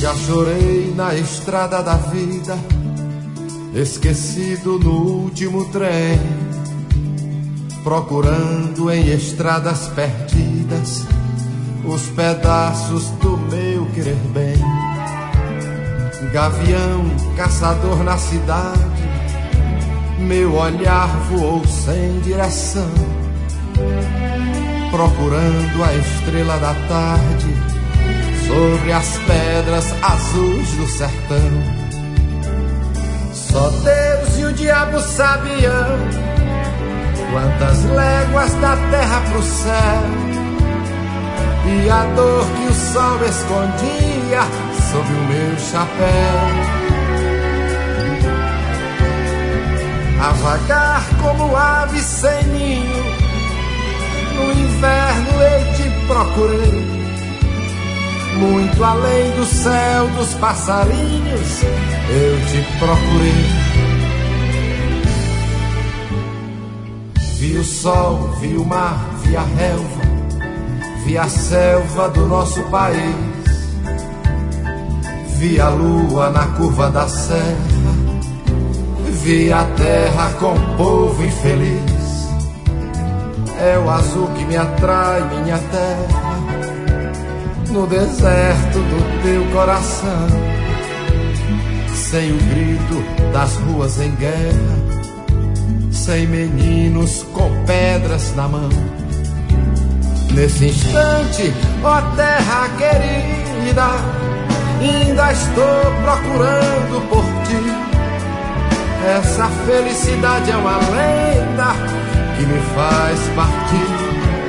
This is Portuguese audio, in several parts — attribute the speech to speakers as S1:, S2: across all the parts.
S1: Já chorei na estrada da vida, esquecido no último trem, procurando em estradas perdidas os pedaços do meu querer bem. Gavião, caçador na cidade, meu olhar voou sem direção, procurando a estrela da tarde sobre as pedras azuis do sertão. Só Deus e o diabo sabiam quantas léguas da terra pro céu, e a dor que o sol escondia sob o meu chapéu. A vagar como ave sem ninho, no inverno eu te procurei, muito além do céu dos passarinhos eu te procurei. Vi o sol, vi o mar, vi a relva, vi a selva do nosso país, vi a lua na curva da serra, vi a terra com o povo infeliz. É o azul que me atrai, minha terra, no deserto do teu coração, sem o grito das ruas em guerra, sem meninos com pedras na mão. Nesse instante, ó terra querida, ainda estou procurando por ti. Essa felicidade é uma lenda que me faz partir.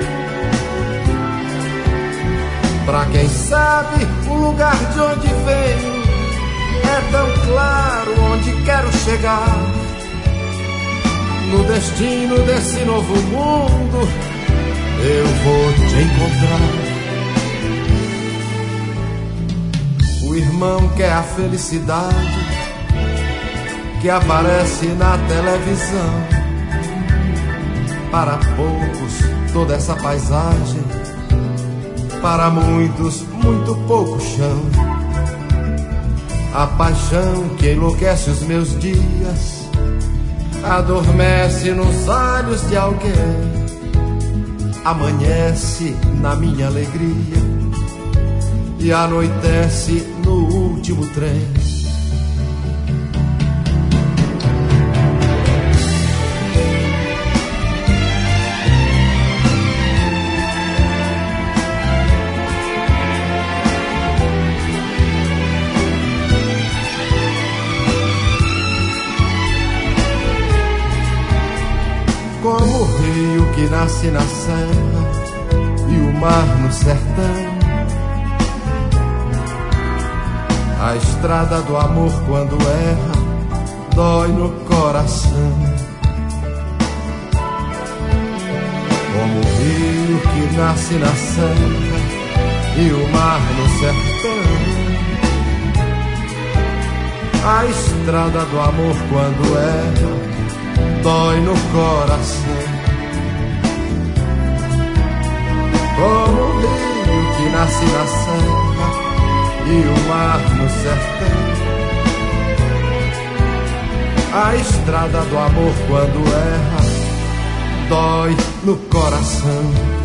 S1: Pra quem sabe o lugar de onde venho, é tão claro onde quero chegar. No destino desse novo mundo eu vou te encontrar. O irmão quer a felicidade que aparece na televisão. Para poucos toda essa paisagem, para muitos muito pouco chão. A paixão que enlouquece os meus dias adormece nos olhos de alguém, amanhece na minha alegria e anoitece no último trem. Como o rio que nasce na serra e o mar no sertão, a estrada do amor quando erra dói no coração. Como o rio que nasce na serra e o mar no sertão, a estrada do amor quando erra dói no coração. Como o rio que nasce na serra e o mar no sertão, a estrada do amor quando erra dói no coração.